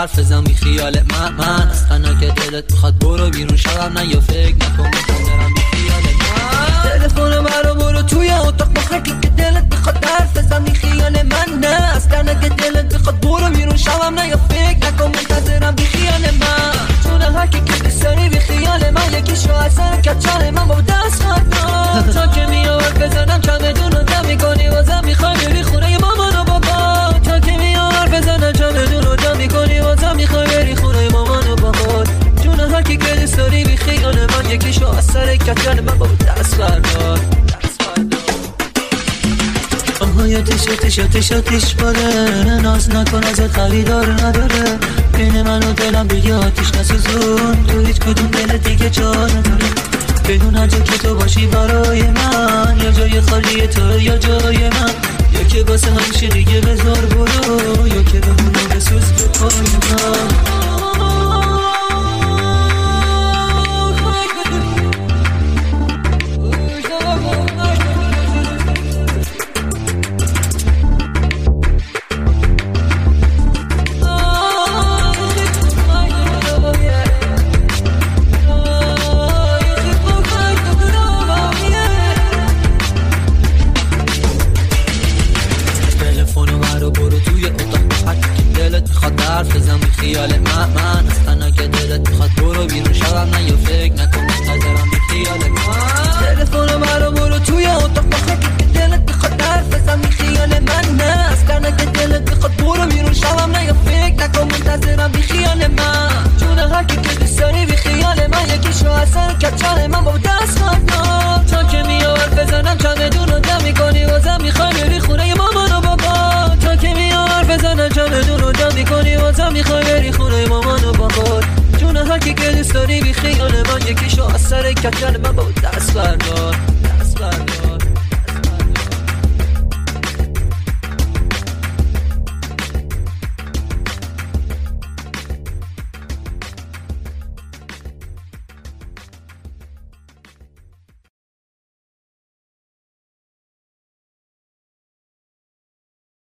حرف بزن بی خیال من از تنها که دلت میخواد برو بیرون شبم نه یا فکر نکن میخوام برم بی خیال من. تلفن منو برو توی اتاق با هر کی که دلت میخواد حرف بزن بی خیال من نه از تنها که دلت میخواد برو بیرون شبم نه یا فکر نکن منتظرم بی خیال من. چون هر کی که دوست داری بی خیال من یکیشو از سر کچل من با دست خواهد تا که میاد بزنم چمدون رو جمع میکنی واسم میخوای بری خونه مامان و بابا. تا که میاد بزنم چمدون رو جمع میکنی واسم میخوای بری خونه مامان و بابا. جون هر کی که دوست داری بی خیال من یکیشو از سر کچل من با دست بردار. آهای تش باره ناز نکن ازت خریدار نداره بین من و دلم دیگه آتیش نسوزون تو هیچ کدوم دل دیگه جا نداره. بدون هر جا که تو باشی برای من یا جای خالی تو یا جای من یا که واسه همیشه دیگه بذار برو یا که بمونو بسوز به پای من. حرف بزن بی خیال من از تنها که دلت میخواد برو بیرون شبم نه یا فکر نکن منتظرم بی خیال من. تلفن منو برو توی اتاق با هر کی که دلت میخواد حرف بزن بی خیال من نه از تنها که دلت میخواد برو بیرون شبم نه یا فکر نکن منتظرم بی خیال من. چون هر کی که دوست داری بی خیال من یکیشو از سر کچل من با دست خواهد تا که میاد بزنم چمدون رو جمع میکنی واسم میخوای بری خونه مامان و بابا. تا که میاد بزنم چمدون رو جمع میکنی واسم میخوای بری خونه مامان و بابا. جون هر کی که دوست داری بی خیال من یکیشو از سر کچل من با